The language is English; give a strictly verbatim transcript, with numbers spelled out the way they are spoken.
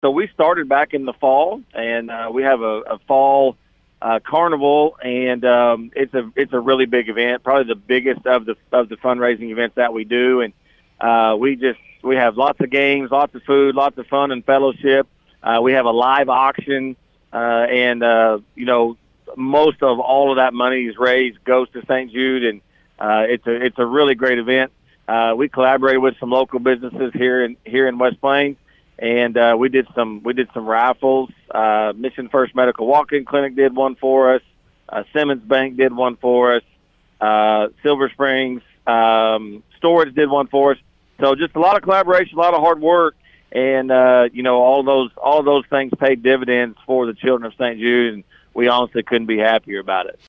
So we started back in the fall, and uh, we have a, a fall uh, carnival, and um, it's a it's a really big event, probably the biggest of the of the fundraising events that we do. And uh, we just we have lots of games, lots of food, lots of fun and fellowship. Uh, we have a live auction, uh, and uh, you know, most of all of that money is raised goes to Saint Jude, and uh, it's a it's a really great event. Uh, we collaborated with some local businesses here in here in West Plains. And uh, we did some we did some raffles. Uh, Mission First Medical Walk-In Clinic did one for us. Uh, Simmons Bank did one for us. Uh, Silver Springs um, Storage did one for us. So just a lot of collaboration, a lot of hard work, and uh, you know all those all those things paid dividends for the children of Saint Jude, and we honestly couldn't be happier about it.